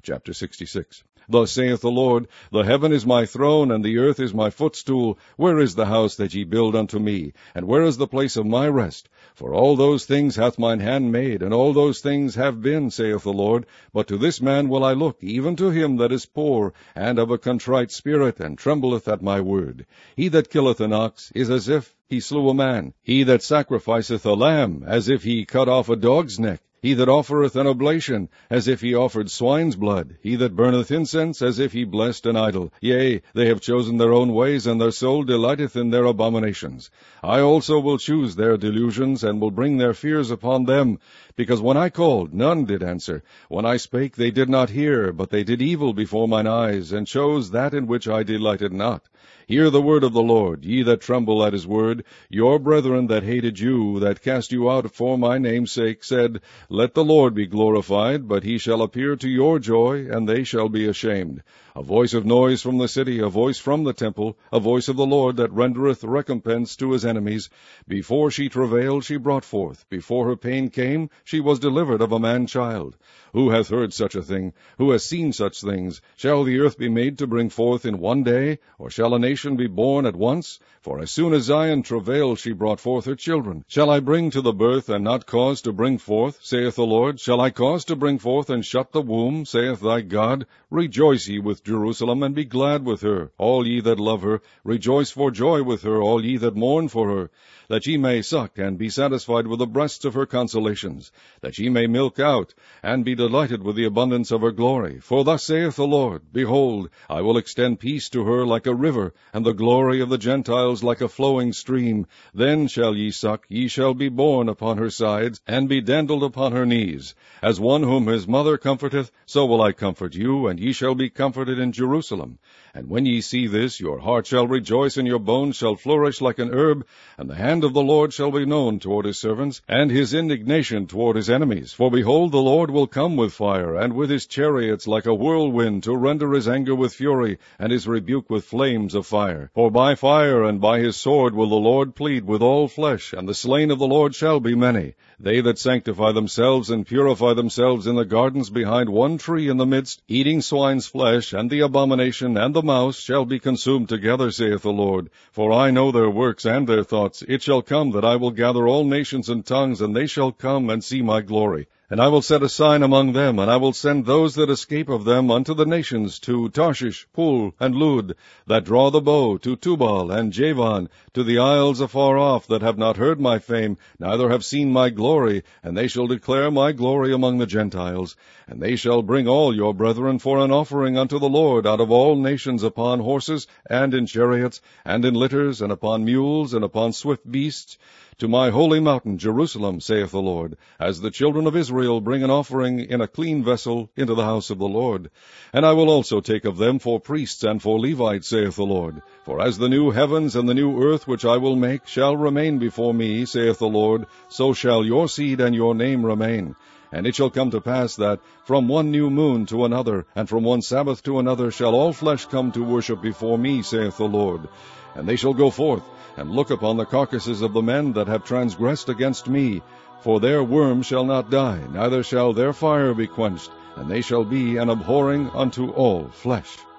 Chapter 66. Thus saith the Lord, The heaven is my throne, and the earth is my footstool. Where is the house that ye build unto me? And where is the place of my rest? For all those things hath mine hand made, and all those things have been, saith the Lord. But to this man will I look, even to him that is poor, and of a contrite spirit, and trembleth at my word. He that killeth an ox is as if he slew a man. He that sacrificeth a lamb, as if he cut off a dog's neck. He that offereth an oblation, as if he offered swine's blood. He that burneth incense, as if he blessed an idol. Yea, they have chosen their own ways, and their soul delighteth in their abominations. I also will choose their delusions, and will bring their fears upon them. Because when I called, none did answer. When I spake, they did not hear, but they did evil before mine eyes, and chose that in which I delighted not. Hear the word of the Lord, ye that tremble at his word. Your brethren that hated you, that cast you out for my name's sake, said, Let the Lord be glorified, but he shall appear to your joy, and they shall be ashamed. A voice of noise from the city, a voice from the temple, a voice of the Lord that rendereth recompense to his enemies. Before she travailed, she brought forth. Before her pain came, she was delivered of a man-child. Who hath heard such a thing? Who has seen such things? Shall the earth be made to bring forth in one day? Or shall a nation be born at once? For as soon as Zion travailed, she brought forth her children. Shall I bring to the birth, and not cause to bring forth, saith the Lord? Shall I cause to bring forth, and shut the womb, saith thy God? Rejoice ye with Jerusalem, and be glad with her, all ye that love her. Rejoice for joy with her, all ye that mourn for her. That ye may suck, and be satisfied with the breasts of her consolations. That ye may milk out, and be delighted with the abundance of her glory. For thus saith the Lord, Behold, I will extend peace to her like a river, and the glory of the Gentiles like a flowing stream. Then shall ye suck, ye shall be borne upon her sides, and be dandled upon her knees. As one whom his mother comforteth, so will I comfort you, and ye shall be comforted in Jerusalem. And when ye see this, your heart shall rejoice, and your bones shall flourish like an herb, and the hand of the Lord shall be known toward his servants, and his indignation toward his enemies. For behold, the Lord will come with fire, and with his chariots like a whirlwind, to render his anger with fury, and his rebuke with flames of fire. For by fire and by his sword will the Lord plead with all flesh, and the slain of the Lord shall be many. They that sanctify themselves and purify themselves in the gardens behind one tree in the midst, eating swine's flesh, and the abomination, and the mouse, shall be consumed together, saith the Lord. For I know their works and their thoughts. It shall come that I will gather all nations and tongues, and they shall come and see my glory. And I will set a sign among them, and I will send those that escape of them unto the nations, to Tarshish, Pul, and Lud, that draw the bow, to Tubal and Javan, to the isles afar off, that have not heard my fame, neither have seen my glory, and they shall declare my glory among the Gentiles. And they shall bring all your brethren for an offering unto the Lord out of all nations upon horses, and in chariots, and in litters, and upon mules, and upon swift beasts, to my holy mountain Jerusalem, saith the Lord, as the children of Israel bring an offering in a clean vessel into the house of the Lord. And I will also take of them for priests and for Levites, saith the Lord. For as the new heavens and the new earth which I will make shall remain before me, saith the Lord, so shall your seed and your name remain. And it shall come to pass that from one new moon to another, and from one Sabbath to another, shall all flesh come to worship before me, saith the Lord. And they shall go forth, and look upon the carcasses of the men that have transgressed against me. For their worm shall not die, neither shall their fire be quenched, and they shall be an abhorring unto all flesh.